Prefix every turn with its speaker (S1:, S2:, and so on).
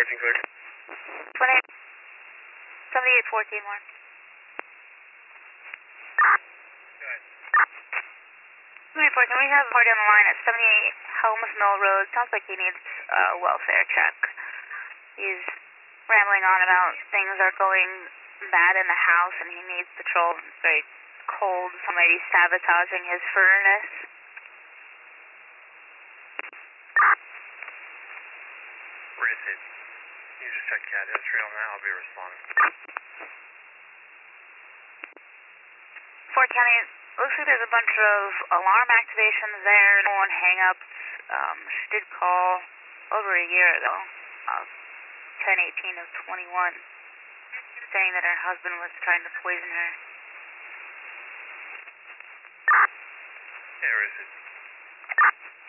S1: 14 clear.
S2: 20, 7814 more.
S1: Go ahead.
S2: 7814, we have a party on the line at 78 Helms Mill Road. Sounds like he needs a welfare check. He's rambling on about things are going bad in the house and he needs patrol. It's very cold. Somebody's sabotaging his furnace.
S1: Where is it? You just check Cat Hill Trail now. I'll be responding.
S2: Fort County, looks like there's a bunch of alarm activations there. No one hang-ups. She did call over a year ago, 10/18 of 21, saying that her husband was trying to poison her.
S1: Yeah, where is it?